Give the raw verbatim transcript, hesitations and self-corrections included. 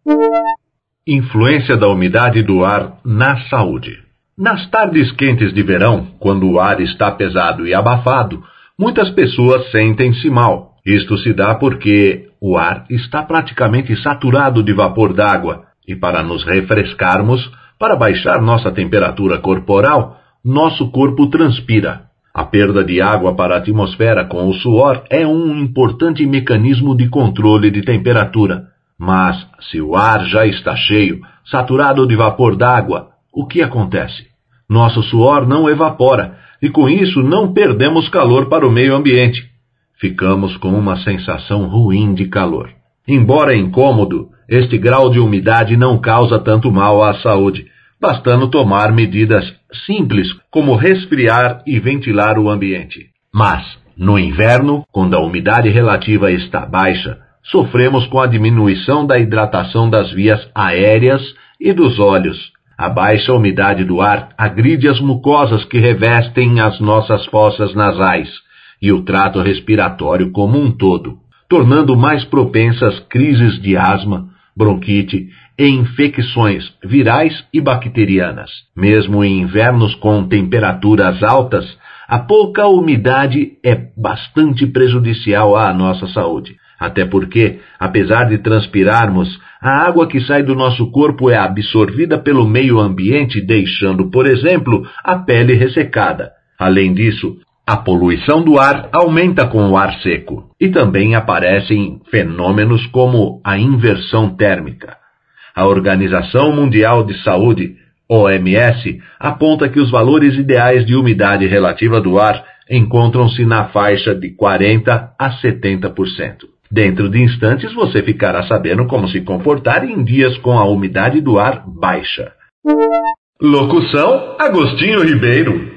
Influência da umidade do ar na saúde. Nas tardes quentes de verão, quando o ar está pesado e abafado, muitas pessoas sentem-se mal. Isto se dá porque o ar está praticamente saturado de vapor d'água e para nos refrescarmos, para baixar nossa temperatura corporal, nosso corpo transpira. A perda de água para a atmosfera com o suor é um importante mecanismo de controle de temperatura. Mas, se o ar já está cheio, saturado de vapor d'água, o que acontece? Nosso suor não evapora e com isso não perdemos calor para o meio ambiente. Ficamos com uma sensação ruim de calor. Embora incômodo, este grau de umidade não causa tanto mal à saúde, bastando tomar medidas simples como resfriar e ventilar o ambiente. Mas, no inverno, quando a umidade relativa está baixa, sofremos com a diminuição da hidratação das vias aéreas e dos olhos. A baixa umidade do ar agride as mucosas que revestem as nossas fossas nasais e o trato respiratório como um todo, tornando mais propensas crises de asma, bronquite e infecções virais e bacterianas. Mesmo em invernos com temperaturas altas, a pouca umidade é bastante prejudicial à nossa saúde. Até porque, apesar de transpirarmos, a água que sai do nosso corpo é absorvida pelo meio ambiente, deixando, por exemplo, a pele ressecada. Além disso, a poluição do ar aumenta com o ar seco e também aparecem fenômenos como a inversão térmica. A Organização Mundial de Saúde, O M S, aponta que os valores ideais de umidade relativa do ar encontram-se na faixa de quarenta a setenta por cento. Dentro de instantes você ficará sabendo como se comportar em dias com a umidade do ar baixa. Locução: Agostinho Ribeiro.